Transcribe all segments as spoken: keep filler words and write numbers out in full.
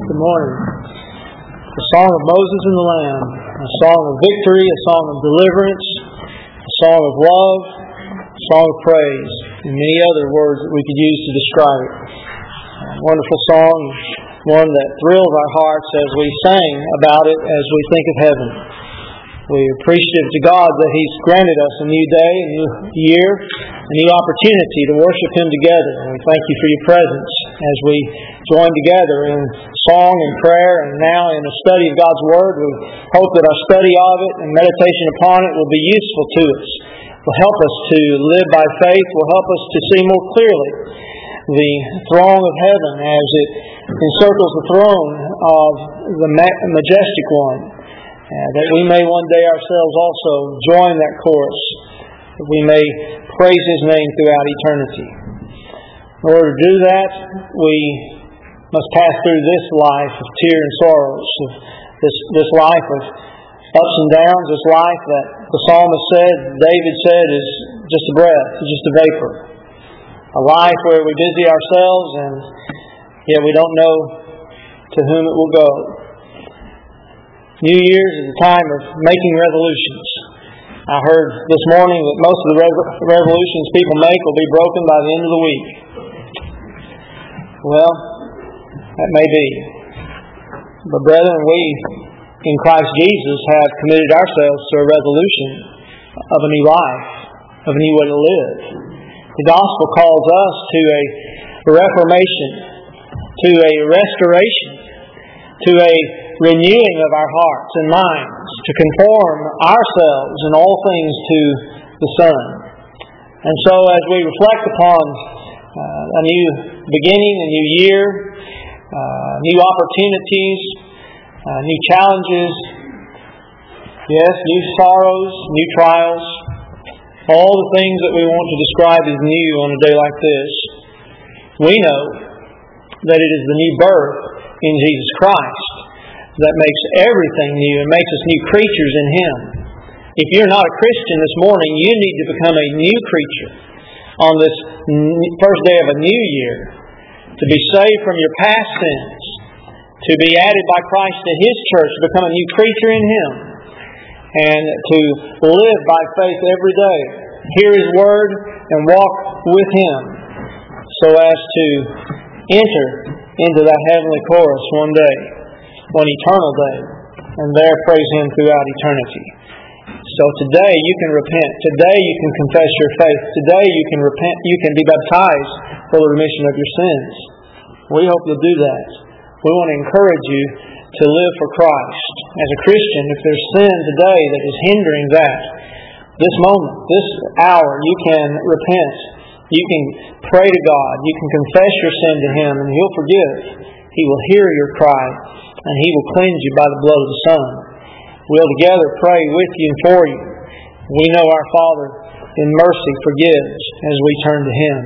Good morning. The song of Moses and the Lamb, a song of victory, a song of deliverance, a song of love, a song of praise, and many other words that we could use to describe it. A wonderful song, one that thrills our hearts as we sing about it as we think of heaven. We're appreciative to God that He's granted us a new day, a new year, a new opportunity to worship Him together. And we thank You for Your presence as we join together in song and prayer and now in a study of God's Word. We hope that our study of it and meditation upon it will be useful to us. Will help us to live by faith, will help us to see more clearly the throng of heaven as it encircles the throne of the majestic One. Uh, that we may one day ourselves also join that chorus, that we may praise His name throughout eternity. In order to do that, we must pass through this life of tears and sorrows, of this, this life of ups and downs, this life that the psalmist said, David said, is just a breath, is just a vapor. A life where we busy ourselves and yet we don't know to whom it will go. New Year's is a time of making resolutions. I heard this morning that most of the resolutions people make will be broken by the end of the week. Well, that may be. But brethren, we in Christ Jesus have committed ourselves to a resolution of a new life, of a new way to live. The gospel calls us to a reformation, to a restoration, to a renewing of our hearts and minds, to conform ourselves in all things to the Son. And so as we reflect upon uh, a new beginning, a new year, uh, new opportunities, uh, new challenges, yes, new sorrows, new trials, all the things that we want to describe as new on a day like this, we know that it is the new birth in Jesus Christ that makes everything new and makes us new creatures in Him. If you're not a Christian this morning, you need to become a new creature on this first day of a new year, to be saved from your past sins, to be added by Christ to His church, to become a new creature in Him, and to live by faith every day, hear His Word, and walk with Him, so as to enter into that heavenly chorus one day, one eternal day, and there praise Him throughout eternity. So today you can repent. Today you can confess your faith. Today you can repent. You can be baptized for the remission of your sins. We hope you'll do that. We want to encourage you to live for Christ. As a Christian, if there's sin today that is hindering that, this moment, this hour, you can repent. You can pray to God. You can confess your sin to Him, and He'll forgive. He will hear your cry, and He will cleanse you by the blood of the Son. We'll together pray with you and for you. We know our Father in mercy forgives as we turn to Him.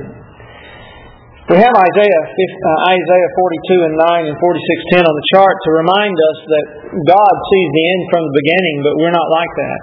We have Isaiah Isaiah forty-two and nine and forty-six ten on the chart to remind us that God sees the end from the beginning, but we're not like that.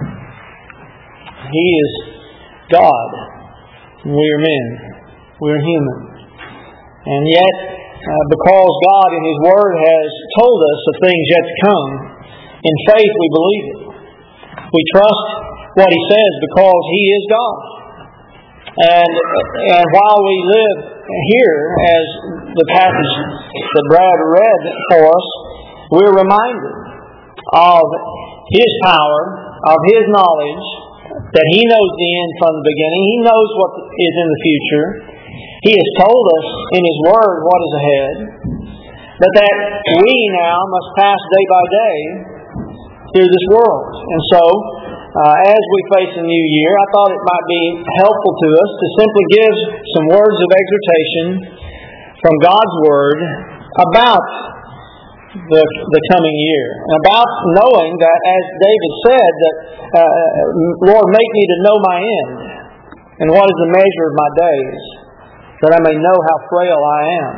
He is God. We are men. We are human. And yet, uh, because God in His Word has told us of things yet to come, in faith we believe it. We trust what He says because He is God. And, and while we live here, as the passage that Brad read for us, we're reminded of His power, of His knowledge, that He knows the end from the beginning. He knows what is in the future. He has told us in His Word what is ahead. But that we now must pass day by day through this world. And so, uh, as we face a new year, I thought it might be helpful to us to simply give some words of exhortation from God's Word about the, the coming year. And about knowing that, as David said, that uh, Lord, make me to know my end, and what is the measure of my days, that I may know how frail I am.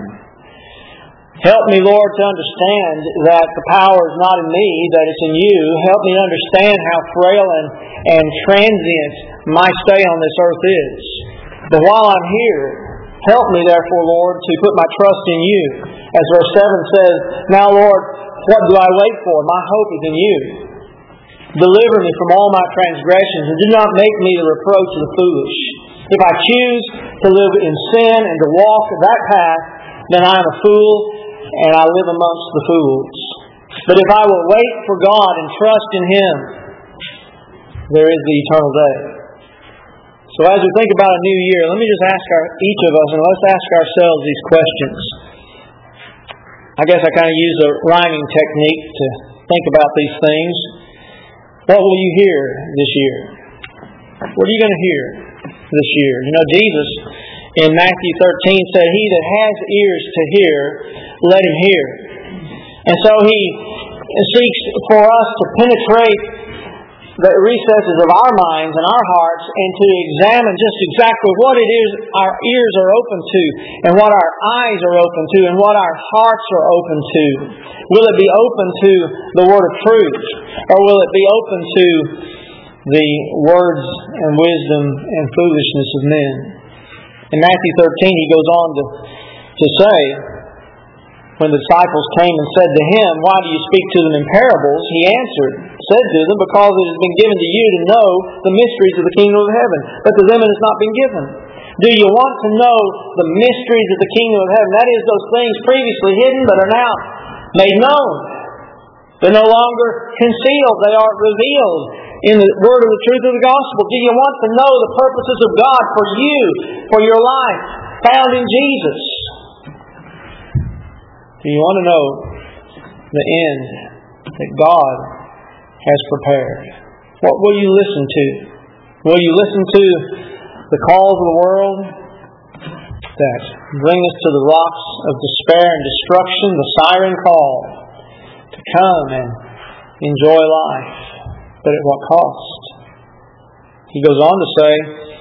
Help me, Lord, to understand that the power is not in me, that it's in You. Help me understand how frail and, and transient my stay on this earth is. But while I'm here, help me, therefore, Lord, to put my trust in You. As verse seven says, Now, Lord, what do I wait for? My hope is in You. Deliver me from all my transgressions, and do not make me the reproach of the foolish. If I choose to live in sin and to walk that path, then I am a fool, and I live amongst the fools. But if I will wait for God and trust in Him, there is the eternal day. So as we think about a new year, let me just ask our, each of us, and let's ask ourselves these questions. I guess I kind of use a rhyming technique to think about these things. What will you hear this year? What are you going to hear this year? You know, Jesus in Matthew thirteen said, He that has ears to hear, let him hear. And so He seeks for us to penetrate the recesses of our minds and our hearts and to examine just exactly what it is our ears are open to and what our eyes are open to and what our hearts are open to. Will it be open to the Word of truth, or will it be open to the words and wisdom and foolishness of men? In Matthew thirteen, He goes on to, to say, when the disciples came and said to Him, Why do you speak to them in parables? He answered, said to them, Because it has been given to you to know the mysteries of the kingdom of heaven, but to them it has not been given. Do you want to know the mysteries of the kingdom of heaven? That is, those things previously hidden but are now made known. They're no longer concealed. They are revealed in the word of the truth of the gospel. Do you want to know the purposes of God for you, for your life, found in Jesus? Do you want to know the end that God has prepared? What will you listen to? Will you listen to the calls of the world that bring us to the rocks of despair and destruction, the siren call to come and enjoy life, but at what cost? He goes on to say,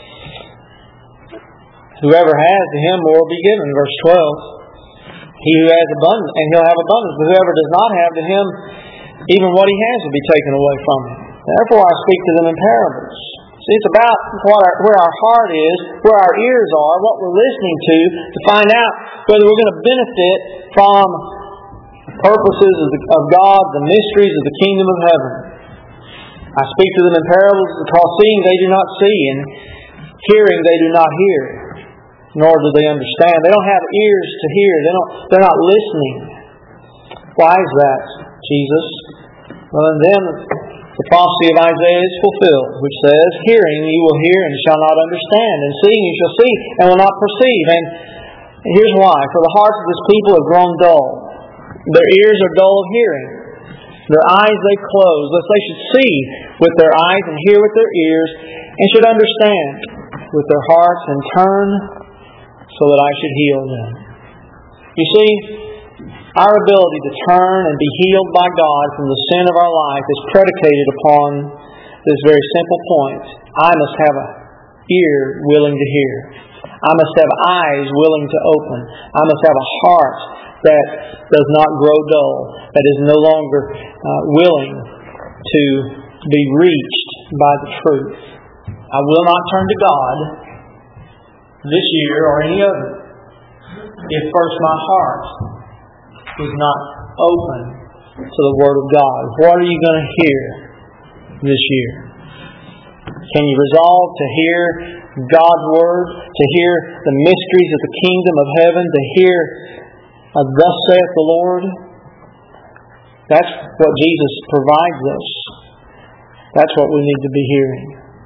Whoever has, to him more will be given. Verse twelve. He who has abundance, and he'll have abundance. But whoever does not have, to him even what he has will be taken away from him. Therefore I speak to them in parables. See, it's about what our, where our heart is, where our ears are, what we're listening to, to find out whether we're going to benefit from the purposes of, the, of God, the mysteries of the kingdom of heaven. I speak to them in parables because seeing they do not see, and hearing they do not hear, nor do they understand. They don't have ears to hear. They don't, they're not listening. Why is that, Jesus? Well, in them the prophecy of Isaiah is fulfilled, which says, Hearing you will hear and shall not understand, and seeing you shall see and will not perceive. And here's why. For the hearts of this people have grown dull. Their ears are dull of hearing. Their eyes they close, lest they should see with their eyes and hear with their ears, and should understand with their hearts and turn so that I should heal them. You see, our ability to turn and be healed by God from the sin of our life is predicated upon this very simple point. I must have an ear willing to hear. I must have eyes willing to open. I must have a heart that does not grow dull, that is no longer uh, willing to be reached by the truth. I will not turn to God this year or any other if first my heart is not open to the Word of God. What are you going to hear this year? Can you resolve to hear God's Word, to hear the mysteries of the kingdom of heaven, to hear uh, Thus saith the Lord? That's what Jesus provides us. That's what we need to be hearing.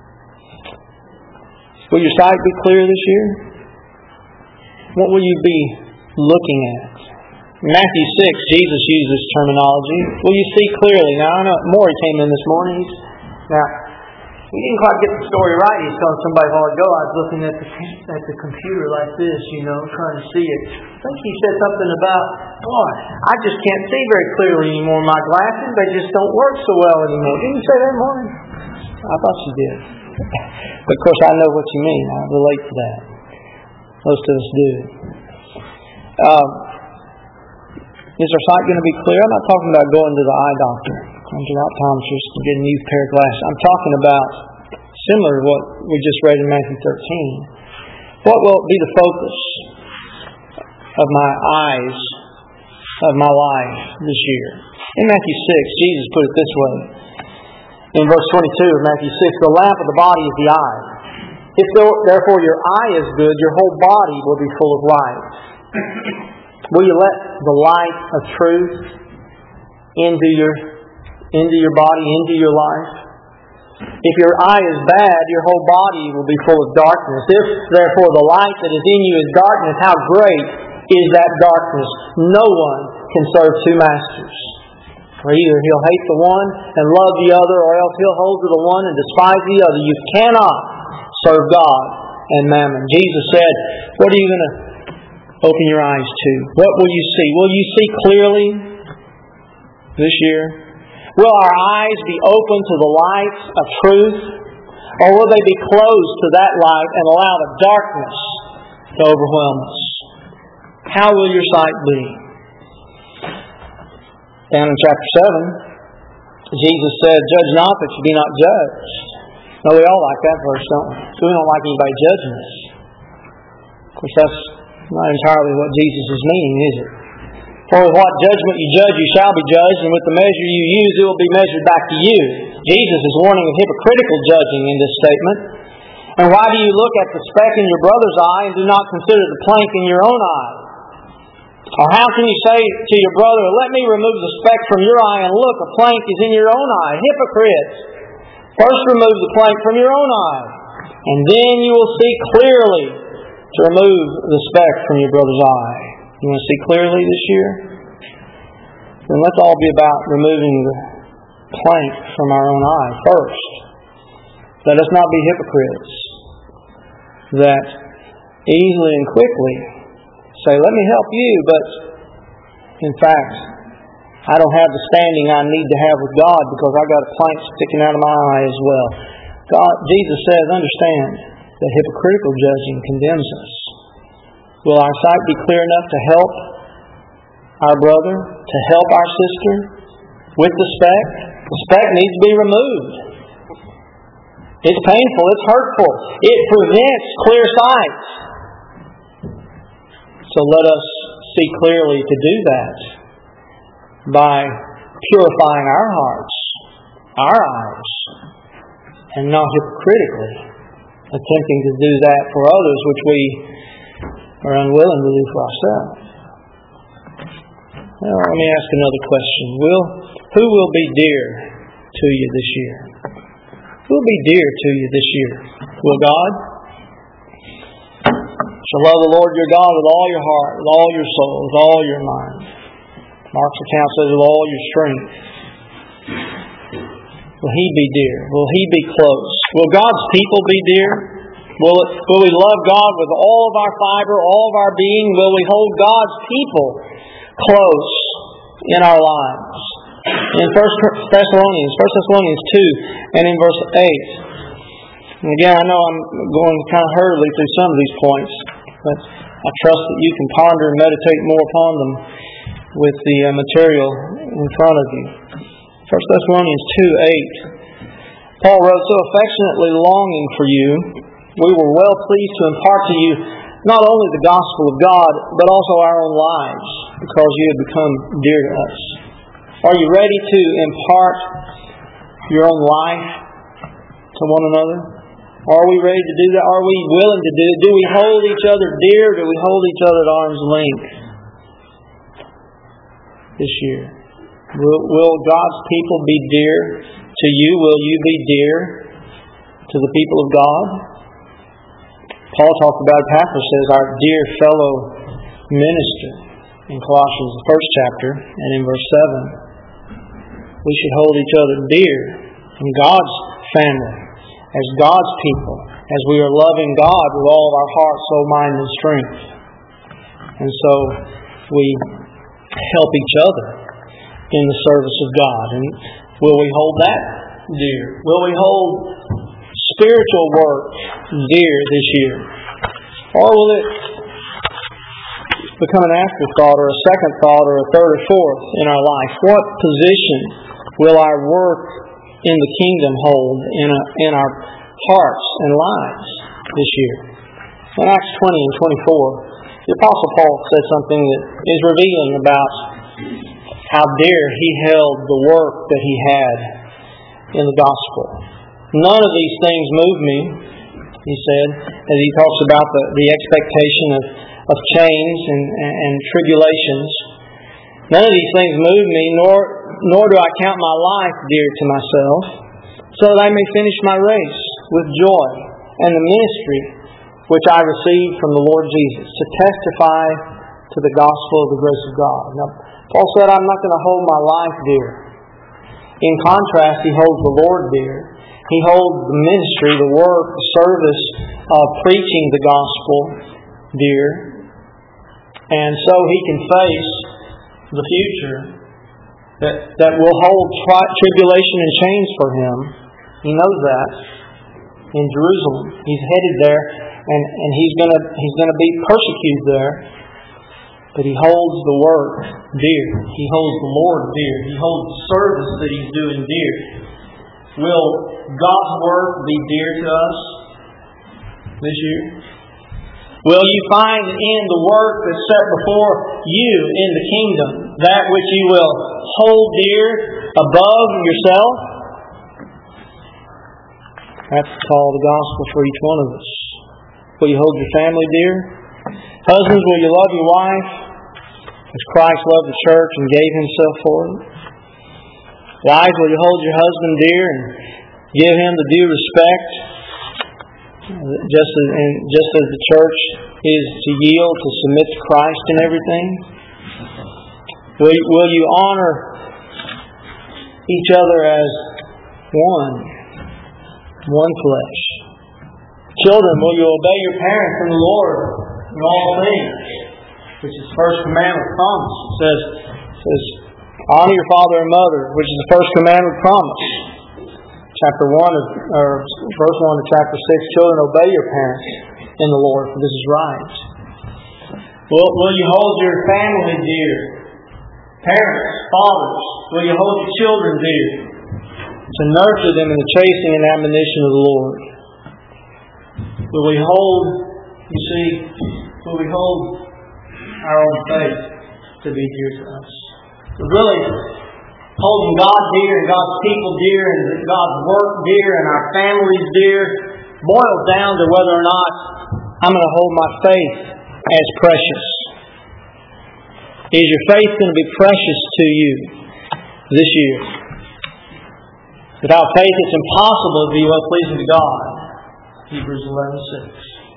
Will your sight be clear this year? What will you be looking at? In Matthew six, Jesus used this terminology. Will you see clearly? Now, I know Maury came in this morning. He's, now, he didn't quite get the story right. He was telling somebody a while ago, I was looking at the, at the computer like this, you know, trying to see it. I think he said something about, boy, I just can't see very clearly anymore. My glasses, they just don't work so well anymore. Didn't you say that, Maury? I thought you did. But of course I know what you mean. I relate to that. Most of us do. Um, is our sight going to be clear? I'm not talking about going to the eye doctor, going to the optometrist and getting a new pair of glasses. I'm talking about similar to what we just read in Matthew thirteen. What will be the focus of my eyes of my life this year? In Matthew six, Jesus put it this way. In verse twenty-two of Matthew six, the lamp of the body is the eye. If therefore your eye is good, your whole body will be full of light. Will you let the light of truth into your, into your body, into your life? If your eye is bad, your whole body will be full of darkness. If therefore the light that is in you is darkness, how great is that darkness? No one can serve two masters. For either he'll hate the one and love the other, or else he'll hold to the one and despise the other. You cannot serve God and mammon. Jesus said, what are you going to open your eyes to? What will you see? Will you see clearly this year? Will our eyes be open to the light of truth? Or will they be closed to that light and allow the darkness to overwhelm us? How will your sight be? Down in chapter seven, Jesus said, judge not that you be not judged. Now we all like that verse, don't we? So we don't like anybody judging us. Of course, that's not entirely what Jesus is meaning, is it? For with what judgment you judge, you shall be judged, and with the measure you use, it will be measured back to you. Jesus is warning of hypocritical judging in this statement. And why do you look at the speck in your brother's eye and do not consider the plank in your own eye? Or how can you say to your brother, let me remove the speck from your eye, and look, a plank is in your own eye? Hypocrites! First remove the plank from your own eye, and then you will see clearly to remove the speck from your brother's eye. You want to see clearly this year? Then let's all be about removing the plank from our own eye first. Let us not be hypocrites that easily and quickly say, let me help you, but in fact, I don't have the standing I need to have with God because I've got a plank sticking out of my eye as well. God, Jesus says, understand that hypocritical judging condemns us. Will our sight be clear enough to help our brother, to help our sister with the speck? The speck needs to be removed. It's painful, it's hurtful. It prevents clear sight. So let us see clearly to do that by purifying our hearts, our eyes, and not hypocritically attempting to do that for others which we are unwilling to do for ourselves. Well, let me ask another question. Will who will be dear to you this year? Who will be dear to you this year? Will God? So love the Lord your God with all your heart, with all your soul, with all your mind. Mark's account says with all your strength. Will He be dear? Will He be close? Will God's people be dear? Will, it, will we love God with all of our fiber, all of our being? Will we hold God's people close in our lives? In First Thessalonians, First Thessalonians two, and in verse eight. And again, I know I'm going kind of hurriedly through some of these points, but I trust that you can ponder and meditate more upon them with the uh, material in front of you. First Thessalonians two eight. Paul wrote, so affectionately longing for you, we were well pleased to impart to you not only the gospel of God, but also our own lives, because you have become dear to us. Are you ready to impart your own life to one another? Are we ready to do that? Are we willing to do it? Do we hold each other dear? Do we hold each other at arm's length this year? Will, will God's people be dear to you? Will you be dear to the people of God? Paul talked about, Epaphras says, our dear fellow minister in Colossians, the first chapter, and in verse seven. We should hold each other dear in God's family, as God's people, as we are loving God with all of our heart, soul, mind, and strength. And so we help each other in the service of God. And will we hold that dear? Will we hold spiritual work dear this year? Or will it become an afterthought or a second thought or a third or fourth in our life? What position will our work in the kingdom hold in, a, in our hearts and lives this year? In Acts twenty and twenty-four, the Apostle Paul said something that is revealing about how dear he held the work that he had in the gospel. None of these things move me, he said, as he talks about the, the expectation of, of chains and, and, and tribulations. None of these things move me, nor nor do I count my life dear to myself, so that I may finish my race with joy and the ministry which I received from the Lord Jesus, to testify to the gospel of the grace of God. Now, Paul said, I'm not going to hold my life dear. In contrast, he holds the Lord dear. He holds the ministry, the work, the service of preaching the gospel dear. And so he can face the future that, that will hold tri- tribulation and chains for him. He knows that. In Jerusalem. He's headed there, and, and he's gonna he's gonna be persecuted there. But he holds the work dear. He holds the Lord dear. He holds the service that he's doing dear. Will God's work be dear to us this year? Will you find in the work that's set before you in the kingdom that which you will hold dear above yourself? That's the call of the gospel for each one of us. Will you hold your family dear? Husbands, will you love your wife as Christ loved the church and gave himself for it? Wives, will you hold your husband dear and give him the due respect, just as, and just as the church is to yield, to submit to Christ in everything? Will, will you honor each other as one? One flesh. Children, will you obey your parents in the Lord in all things? Which is the first commandment promise. It says, it says, honor your father and mother, which is the first commandment promise. Chapter one of, or verse one of chapter six, children, obey your parents in the Lord, for this is right. Will, will you hold your family dear? Parents, fathers, will you hold your children dear? To nurture them in the chastening and admonition of the Lord. Will we hold, you see, will we hold our own faith to be dear to us? But really, holding God dear and God's people dear and God's work dear and our families dear boils down to whether or not I'm going to hold my faith as precious. Is your faith going to be precious to you this year? Without faith, it's impossible to be well pleasing to God. Hebrews eleven six.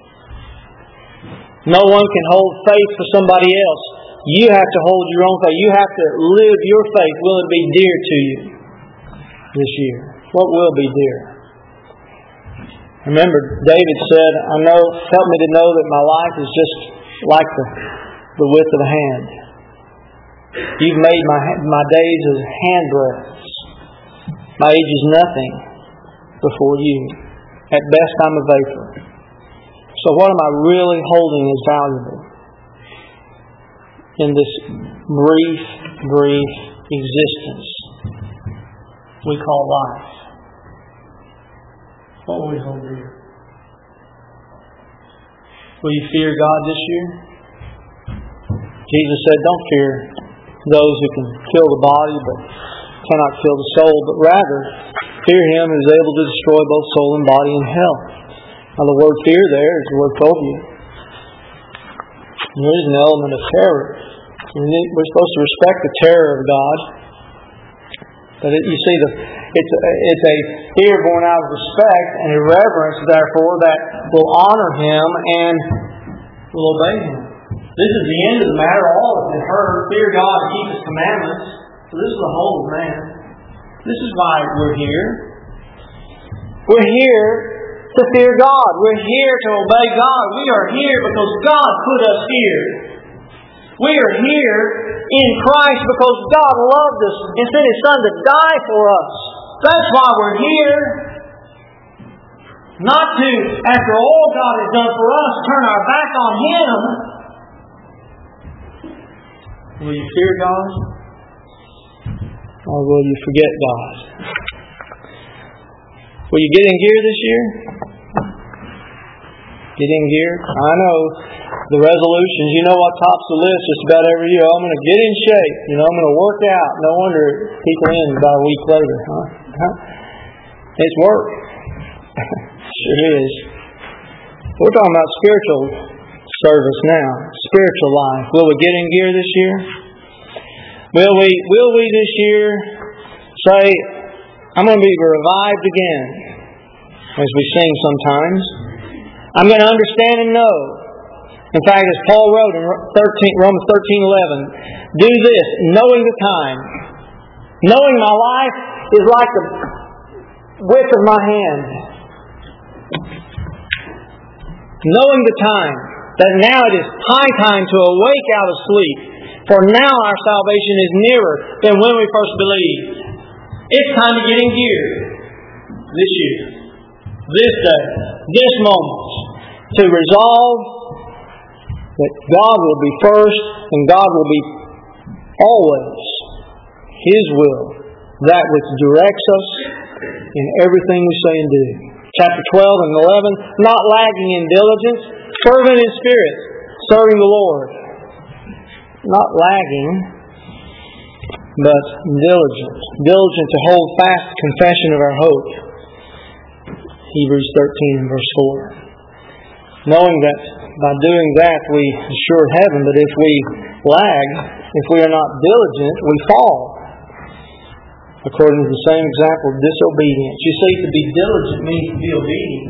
No one can hold faith for somebody else. You have to hold your own faith. You have to live your faith. Will it be dear to you this year? What will be dear? Remember, David said, I know, help me to know that my life is just like the, the width of a hand. You've made my my days as handbreadths. My age is nothing before you. At best, I'm a vapor. So what am I really holding as valuable in this brief, brief existence we call life? What will we hold dear? Will you fear God this year? Jesus said, don't fear those who can kill the body but cannot kill the soul, but rather fear Him who is able to destroy both soul and body in hell. Now the word fear there is the word phobia. There is an element of terror. We're supposed to respect the terror of God. But it, you see, the, it's, a, it's a fear born out of respect and a reverence, therefore, that will honor Him and will obey Him. This is the end of the matter. All of it heard, fear God and keep His commandments. So this is the whole of man. This is why we're here. We're here to fear God. We're here to obey God. We are here because God put us here. We are here in Christ because God loved us and sent His Son to die for us. That's why we're here. Not to, after all God has done for us, turn our back on Him. Will you fear God? Or will you forget God? Will you get in gear this year? Get in gear? I know the resolutions. You know what tops the list just about every year? I'm going to get in shape. You know, I'm going to work out. No wonder people in about a week later. Huh? Huh? It's work. Sure is. We're talking about spiritual service now. Spiritual life. Will we get in gear this year? Will we, will we this year say, I'm going to be revived again, as we sing sometimes. I'm going to understand and know. In fact, as Paul wrote in Romans thirteen eleven, do this, knowing the time. Knowing my life is like the width of my hand. Knowing the time, that now it is high time to awake out of sleep, for now our salvation is nearer than when we first believed. It's time to get in gear this year, this day, this moment, to resolve that God will be first and God will be always His will, that which directs us in everything we say and do. Chapter twelve and eleven, not lagging in diligence, fervent in spirit, serving the Lord. Not lagging, but diligent. Diligent to hold fast confession of our hope. Hebrews thirteen and verse four. Knowing that by doing that we assure heaven, but if we lag, if we are not diligent, we fall. According to the same example of disobedience. You see, to be diligent means to be obedient.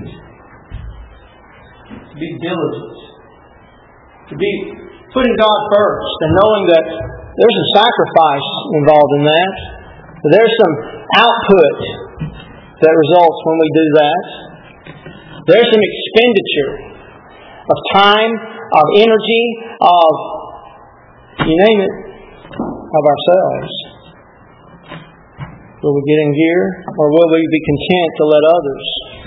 To be diligent. To be putting God first and knowing that there's a sacrifice involved in that. There's some output that results when we do that. There's some expenditure of time, of energy, of, you name it, of ourselves. Will we get in gear, or will we be content to let others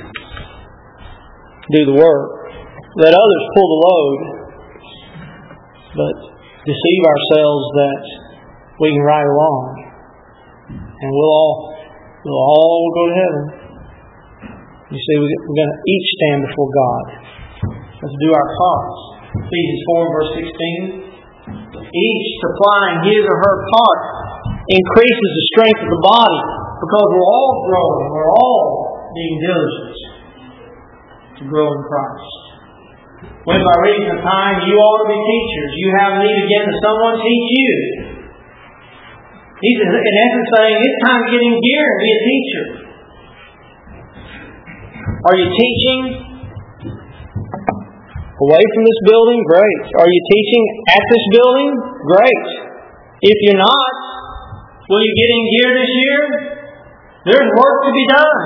do the work? Let others pull the load, but deceive ourselves that we can ride along, and we'll all we'll all go to heaven. You see, we're going to each stand before God. Let's do our parts. Ephesians four verse sixteen. Each supplying his or her part increases the strength of the body, because we're all growing, we're all being diligent to grow in Christ. When by reason of time you ought to be teachers, you have need again that someone teach you. He's in essence saying it's time to get in gear and be a teacher. Are you teaching away from this building? Great. Are you teaching at this building? Great. If you're not, will you get in gear this year? There's work to be done.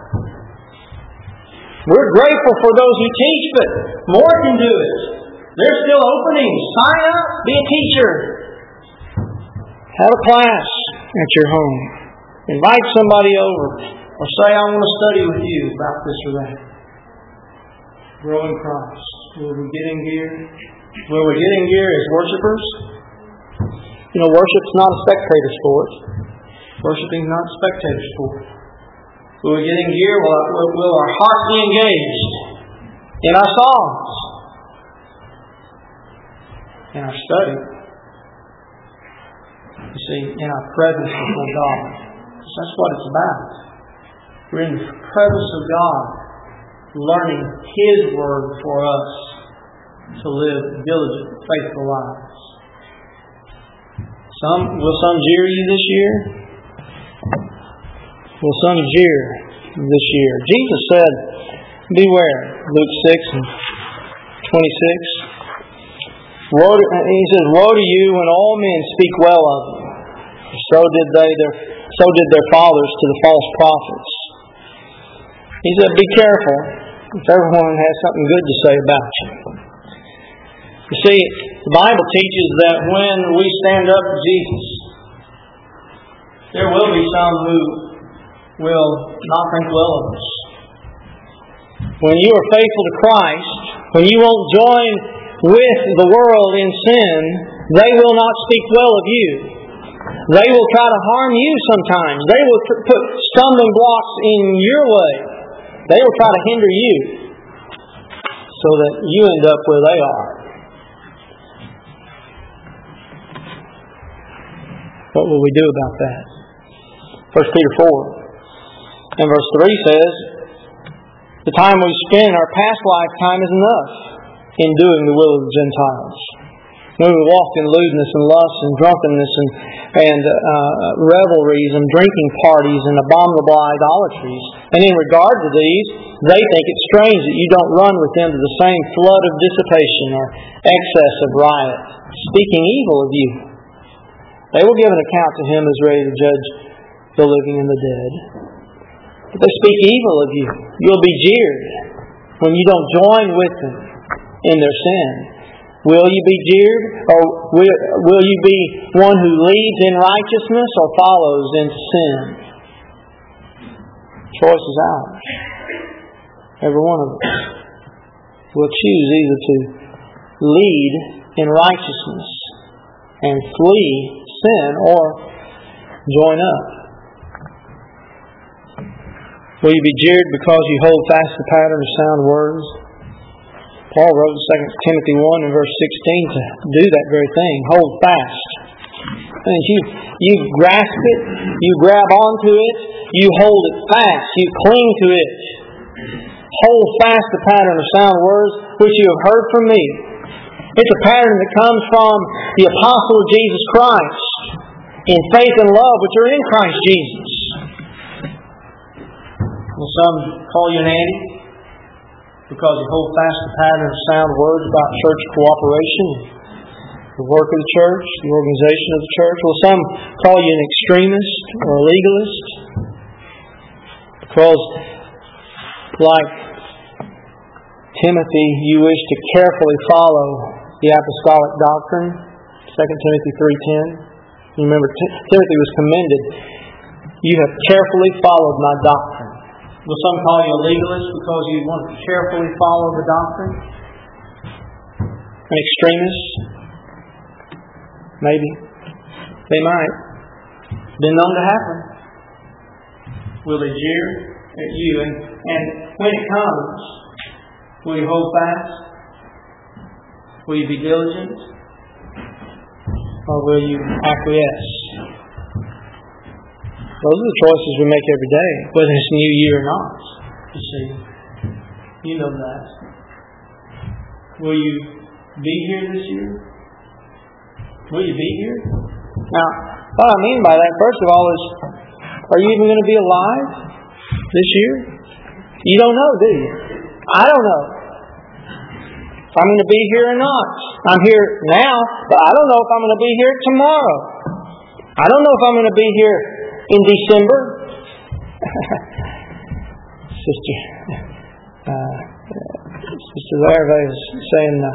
We're grateful for those who teach, but more can do it. There's still openings. Sign up. Be a teacher. Have a class at your home. Invite somebody over. Or say, I want to study with you about this or that. Grow in Christ. Will we get in gear? Will we get in gear as worshipers? You know, worship's not a spectator sport. Worshiping is not a spectator sport. Will we get in gear? Will, will, will our heart be engaged in our songs? In our study? You see, in our presence before God. That's what it's about. We're in the presence of God, learning His Word for us to live diligent, faithful lives. Some will some jeer you this year? Will some jeer this year? Jesus said, beware, Luke six and twenty-six. Woe to, he says, woe to you when all men speak well of you. So did they their so did their fathers to the false prophets. He said, be careful if everyone has something good to say about you. You see, the Bible teaches that when we stand up to Jesus, there will be some who will not think well of us. When you are faithful to Christ, when you won't join with the world in sin, they will not speak well of you. They will try to harm you sometimes. They will put stumbling blocks in your way. They will try to hinder you so that you end up where they are. What will we do about that? First Peter four and verse three says, the time we spend in our past lifetime is enough in doing the will of the Gentiles. When we walked in lewdness and lust and drunkenness and, and uh, revelries and drinking parties and abominable idolatries. And in regard to these, they think it strange that you don't run with them to the same flood of dissipation or excess of riot, speaking evil of you. They will give an account to Him as ready to judge the living and the dead. But they speak evil of you. You'll be jeered when you don't join with them in their sin. Will you be jeered, or will, will you be one who leads in righteousness or follows in sin? Choice is ours. Every one of us will choose either to lead in righteousness and flee sin, or join up. Will you be jeered because you hold fast the pattern of sound words? Paul wrote in Second Timothy one and verse sixteen to do that very thing. Hold fast. And you, you grasp it, you grab onto it, you hold it fast, you cling to it. Hold fast the pattern of sound words which you have heard from me. It's a pattern that comes from the apostle of Jesus Christ in faith and love which are in Christ Jesus. Will some call you an Andy because you hold fast the pattern of sound words about church cooperation, the work of the church, the organization of the church? Will some call you an extremist or a legalist because, like Timothy, you wish to carefully follow the apostolic doctrine? Second Timothy three ten. You remember, T- Timothy was commended. You have carefully followed my doctrine. Will some call you a legalist because you want to carefully follow the doctrine? An extremist? Maybe. They might. Been known to happen. Will they jeer at you? And, and when it comes, will you hold fast? Will you be diligent? Or will you acquiesce? Those are the choices we make every day, whether it's New Year or not. You see, you know that. Will you be here this year? Will you be here? Now, what I mean by that, first of all, is, are you even going to be alive this year? You don't know, do you? I don't know if I'm going to be here or not. I'm here now, but I don't know if I'm going to be here tomorrow. I don't know if I'm going to be here in December. Sister uh, Sister Larva is saying, uh,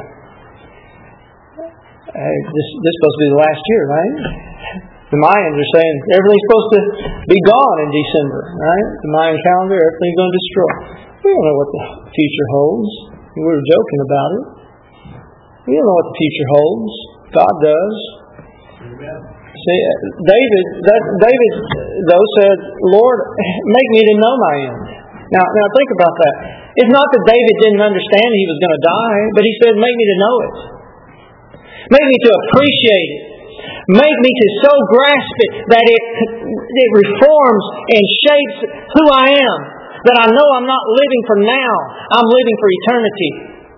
hey, this, this is supposed to be the last year, right? The Mayans are saying everything's supposed to be gone in December, right? The Mayan calendar, everything's going to destroy. We don't know what the future holds. We were joking about it. We don't know what the future holds. God does. Amen. See, David, that, David, though, said, Lord, make me to know my end. Now, now think about that. It's not that David didn't understand he was going to die, but he said, make me to know it. Make me to appreciate it. Make me to so grasp it that it, it reforms and shapes who I am. That I know I'm not living for now. I'm living for eternity.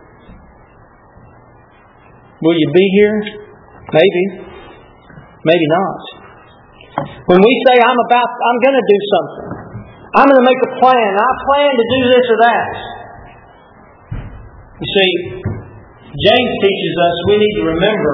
Will you be here? Maybe. Maybe not. When we say I'm about, I'm going to do something. I'm going to make a plan. I plan to do this or that. You see, James teaches us we need to remember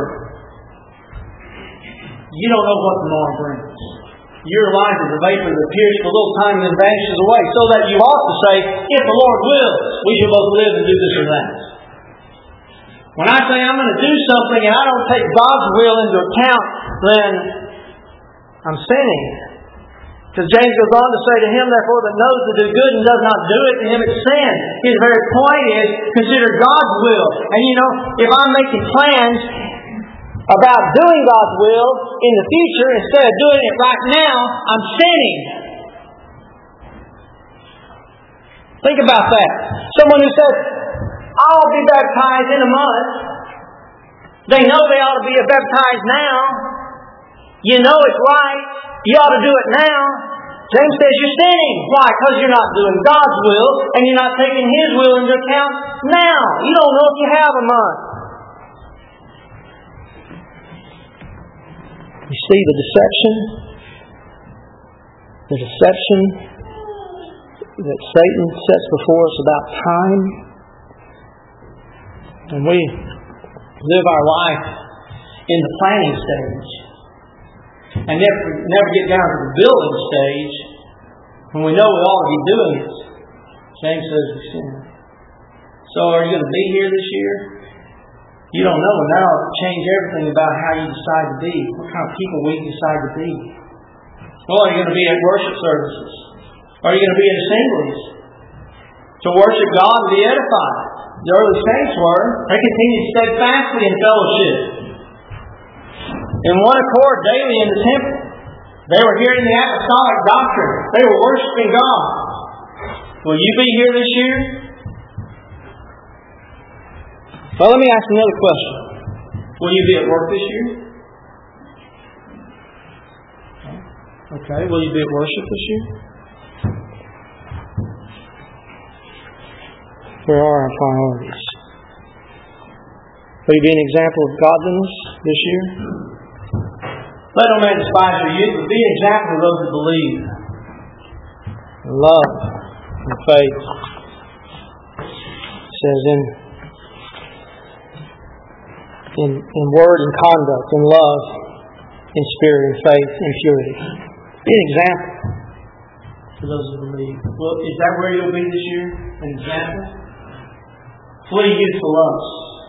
you don't know what tomorrow brings. Your life is a vapor that appears for a little time and then vanishes away. So that you ought to say, if the Lord wills, we shall both live and do this or that. When I say I'm going to do something and I don't take God's will into account, then I'm sinning. Because James goes on to say, to him therefore that knows to do good and does not do it, to him it's sin. His very point is, consider God's will. And you know, if I'm making plans about doing God's will in the future instead of doing it right now, I'm sinning. Think about that. Someone who says, I'll be baptized in a month. They know they ought to be baptized now. You know it's right. You ought to do it now. James says you're sinning. Why? Because you're not doing God's will and you're not taking His will into account now. You don't know if you have a month. You see the deception? The deception that Satan sets before us about time. And we live our life in the planning stage and never, never get down to the building stage when we know we ought to be doing it. James says we sin. So are you going to be here this year? You don't know, and that'll change everything about how you decide to be, what kind of people we decide to be. Well, are you going to be at worship services? Are you going to be at assemblies? To worship God and be edified. The early saints were. They continued steadfastly in fellowship, in one accord daily in the temple. They were hearing the apostolic doctrine. They were worshiping God. Will you be here this year? Well, let me ask another question. Will you be at work this year? Okay. Will you be at worship this year? Where are our priorities? Will you be an example of godliness this year? Let no man despise your youth, but be an example of those who believe, and love, and faith. It says in, in in word and conduct, in love, in spirit, in faith, in purity. Be an example for those who believe. Well, is that where you'll be this year? An example? Flee youthful lusts.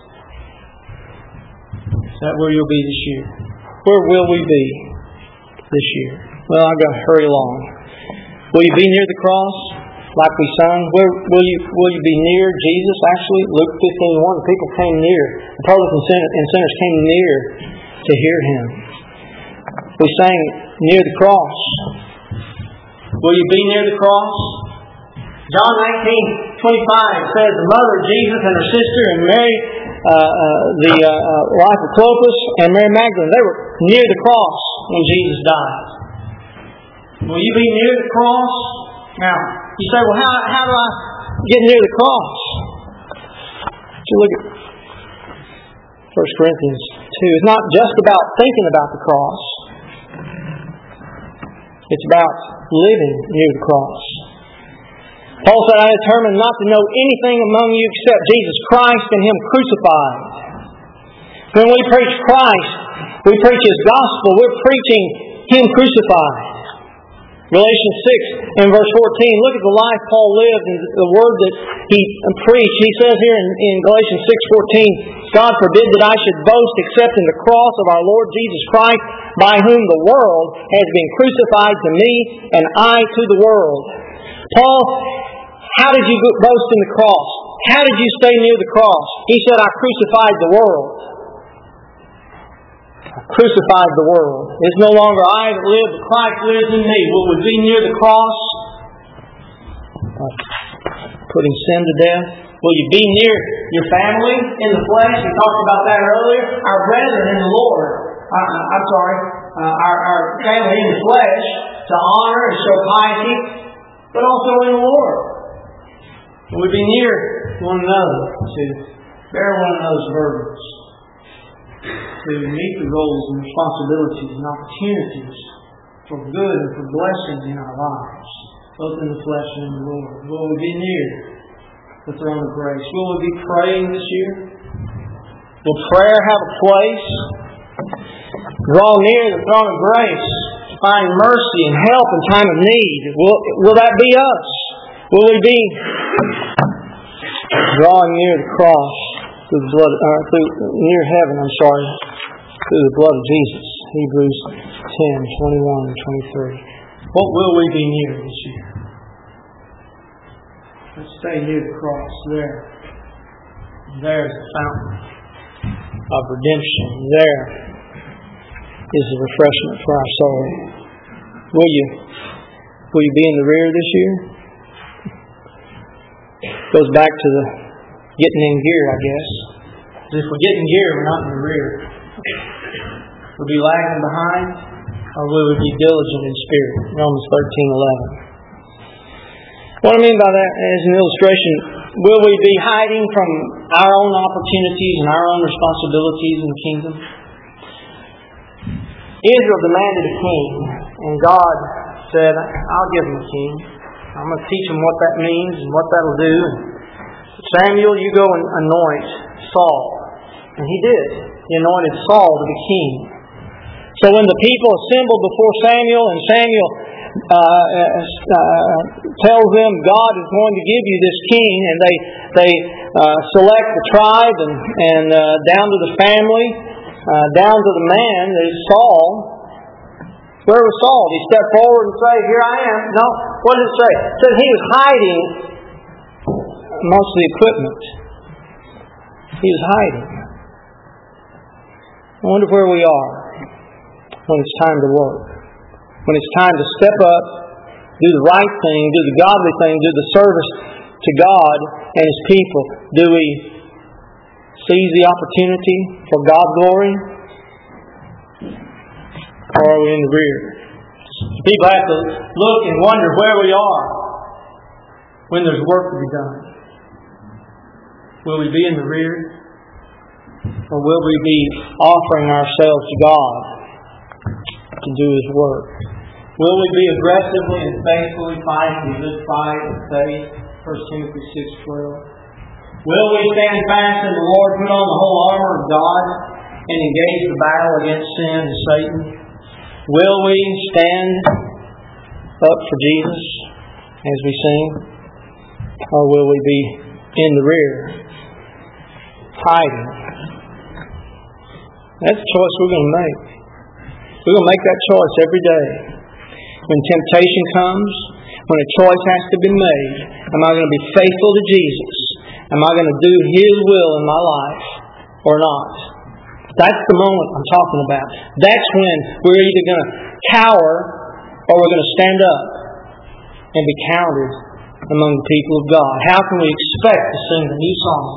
Is that where you'll be this year? Where will we be this year? Well, I've got to hurry along. Will you be near the cross, like we sung? Where will you will you be near Jesus? Actually, Luke fifteen one, the people came near. The publicans and sinners came near to hear Him. We sang near the cross. Will you be near the cross? John nineteen twenty-five says the mother of Jesus and her sister and Mary, uh, uh, the uh, uh, wife of Clopas, and Mary Magdalene, they were near the cross when Jesus died. Will you be near the cross? Now, you say, well, how, how do I get near the cross? So look at First Corinthians two. It's not just about thinking about the cross. It's about living near the cross. Paul said, I determined not to know anything among you except Jesus Christ and Him crucified. When we preach Christ, we preach His gospel. We're preaching Him crucified. Galatians six and verse fourteen. Look at the life Paul lived and the word that he preached. He says here in, in Galatians six fourteen, God forbid that I should boast except in the cross of our Lord Jesus Christ, by whom the world has been crucified to me and I to the world. Paul, how did you boast in the cross? How did you stay near the cross? He said, I crucified the world. I crucified the world. It's no longer I that live, but Christ lives in me. Will we be near the cross? Putting sin to death. Will you be near your family in the flesh? We talked about that earlier. Our brethren in the Lord. Uh, I'm sorry. Uh, our, our family in the flesh to honor and show piety, but also in the Lord. Will we be near one another to bear one another's burdens, to meet the goals and responsibilities and opportunities for good and for blessing in our lives, both in the flesh and in the Lord? Will we be near the throne of grace? Will we be praying this year? Will prayer have a place? Draw near the throne of grace, find mercy and help in time of need. Will, will that be us? Will we be drawing near the cross through the blood, uh, through near heaven? I'm sorry, through the blood of Jesus. Hebrews ten twenty-one and twenty-three. What will we be near this year? Let's stay near the cross. There, there's the fountain of redemption. There is the refreshment for our soul. Will you? Will you be in the rear this year? Goes back to the getting in gear, I guess. If we get in gear, we're not in the rear. We'll be lagging behind. or will we be diligent in spirit? Romans thirteen eleven. What I mean by that as an illustration, will we be hiding from our own opportunities and our own responsibilities in the kingdom? Israel demanded a king, and God said, I'll give him a king. I'm going to teach him what that means and what that'll do. Samuel, you go and anoint Saul. And he did. He anointed Saul to be king. So when the people assembled before Samuel, and Samuel uh, uh, tells them God is going to give you this king, and they they uh, select the tribe and, and uh, down to the family, uh, down to the man, there's Saul. Where was Saul? Did he step forward and say, here I am? No. What did it say? It said he was hiding amongst the equipment. He was hiding. I wonder where we are when it's time to work. When it's time to step up, do the right thing, do the godly thing, do the service to God and His people. Do we seize the opportunity for God's glory? Or are we in the rear? People have to look and wonder where we are when there's work to be done. Will we be in the rear? Or will we be offering ourselves to God to do His work? Will we be aggressively and faithfully fighting the good fight of faith? First Timothy six twelve. Will we stand fast in the Lord, put on the whole armor of God, and engage the battle against sin and Satan? Will we stand up for Jesus as we sing? Or will we be in the rear, hiding? That's a choice we're going to make. We're going to make that choice every day. When temptation comes, when a choice has to be made, am I going to be faithful to Jesus? Am I going to do His will in my life or not? That's the moment I'm talking about. That's when we're either going to cower or we're going to stand up and be counted among the people of God. How can we expect to sing a new song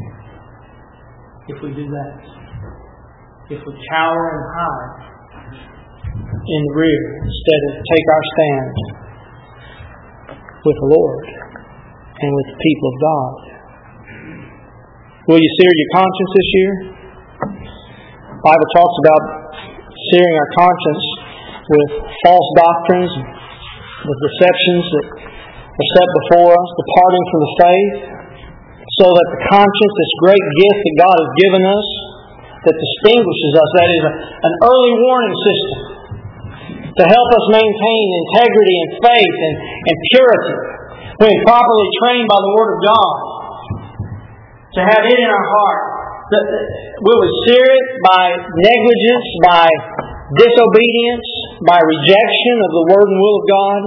if we do that? If we cower and hide in the rear instead of take our stand with the Lord and with the people of God. Will you sear your conscience this year? The Bible talks about searing our conscience with false doctrines, with deceptions that are set before us, departing from the faith, so that the conscience, this great gift that God has given us, that distinguishes us, that is a, an early warning system to help us maintain integrity and faith and, and purity when properly trained by the Word of God, to have it in our heart. Will we sear it by negligence, by disobedience, by rejection of the Word and will of God?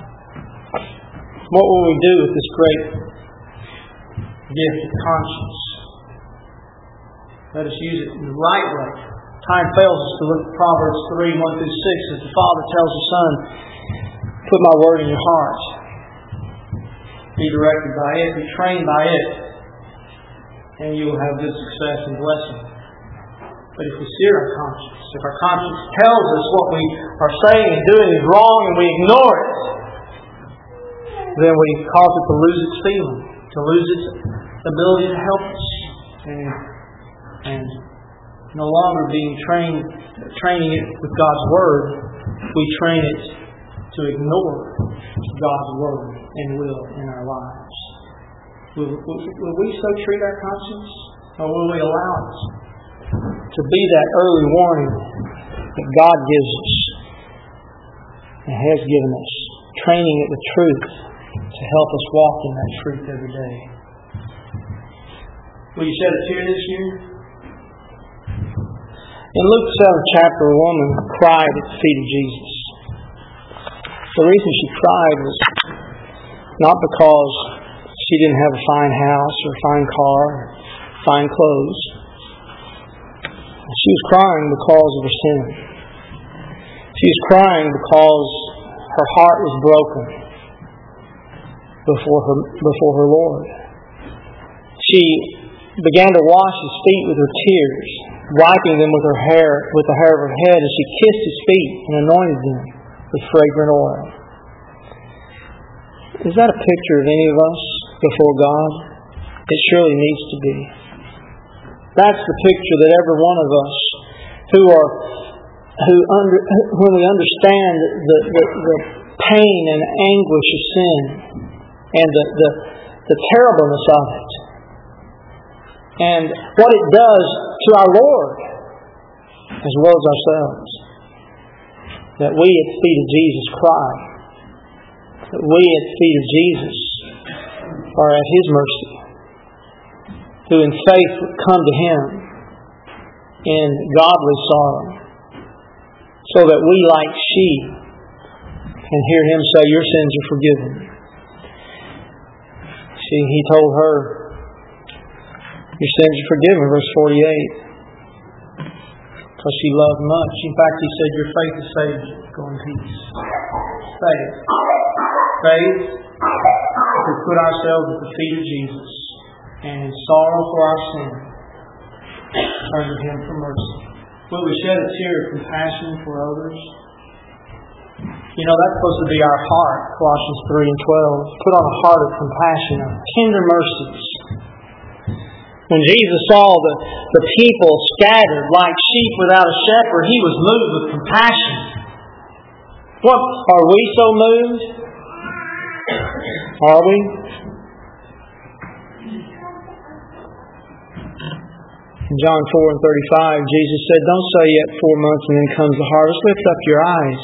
What will we do with this great gift of conscience? Let us use it in the right way. Time fails us to look at Proverbs three, one through six, as the Father tells the Son, put my word in your heart. Be directed by it, be trained by it, and you will have good success and blessing. But if we sear our conscience, if our conscience tells us what we are saying and doing is wrong and we ignore it, then we cause it to lose its feeling, to lose its ability to help us. And, and no longer being trained, training it with God's Word, we train it to ignore God's Word and will in our lives. Will, will, will we so treat our conscience? Or will we allow it to be that early warning that God gives us and has given us, training it with truth to help us walk in that truth every day? Will you shed a tear this year? In Luke seventh chapter, a woman cried at the feet of Jesus. The reason she cried was not because she didn't have a fine house or a fine car or fine clothes. She was crying because of her sin. She was crying because her heart was broken before her, before her Lord. She began to wash His feet with her tears wiping them with her hair, with the hair of her head, as she kissed his feet and anointed them with fragrant oil. Is that a picture of any of us before God? It surely needs to be. That's the picture that every one of us who are, who under, when we understand the, the, the pain and anguish of sin and the, the, the terribleness of it, and what it does to our Lord as well as ourselves, that we at the feet of Jesus cry, that we at the feet of Jesus are at His mercy, who in faith come to Him in godly sorrow, so that we, like sheep, can hear Him say, "Your sins are forgiven." See, He told her, "Your sins are forgiven," verse forty-eight, because she loved much. In fact, He said, "Your faith has saved you. Go in peace." Faith. Faith to put ourselves at the feet of Jesus and in sorrow for our sin, turn to Him for mercy. Will we shed a tear of compassion for others? You know, that's supposed to be our heart, Colossians three and twelve. Put on a heart of compassion, of tender mercies. When Jesus saw the, the people scattered like sheep without a shepherd, He was moved with compassion. What, are we so moved? Are we? In John four and thirty-five, Jesus said, "Don't say yet four months and then comes the harvest. Lift up your eyes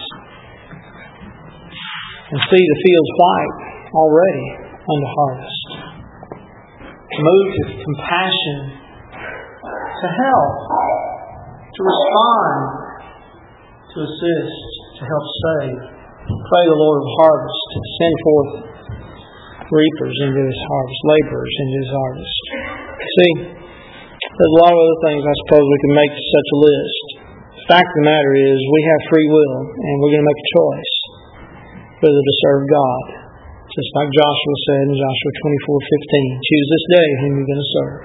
and see the fields white already unto harvest." Moved with compassion to help, to respond, to assist, to help save. Pray the Lord of harvest to send forth reapers into His harvest, laborers into His harvest. See, there's a lot of other things I suppose we can make such a list. The fact of the matter is we have free will and we're going to make a choice whether to serve God. Just like Joshua said in Joshua twenty-four fifteen, "Choose this day whom you're going to serve."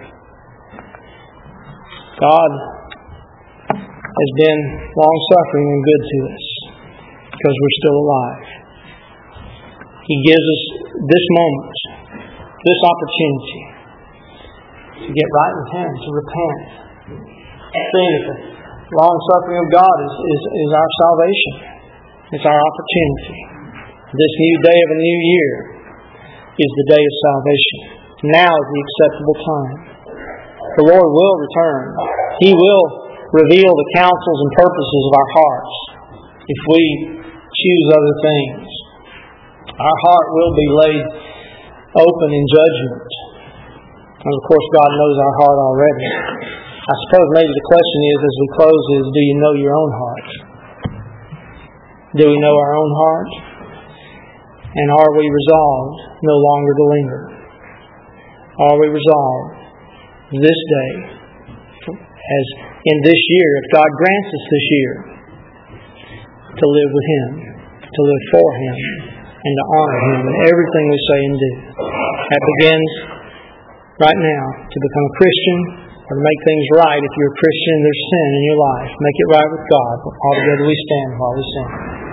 God has been long-suffering and good to us because we're still alive. He gives us this moment, this opportunity to get right with Him, to repent. See that the long-suffering of God is, is, is our salvation. It's our opportunity. This new day of a new year is the day of salvation. Now is the acceptable time. The Lord will return. He will reveal the counsels and purposes of our hearts if we choose other things. Our heart will be laid open in judgment. And of course, God knows our heart already. I suppose maybe the question is, as we close, is, do you know your own heart? Do we know our own heart? And are we resolved no longer to linger? Are we resolved this day, as in this year, if God grants us this year, to live with Him, to live for Him, and to honor Him in everything we say and do? That begins right now to become a Christian, or to make things right. If you're a Christian and there's sin in your life, make it right with God. All together we stand while we sing.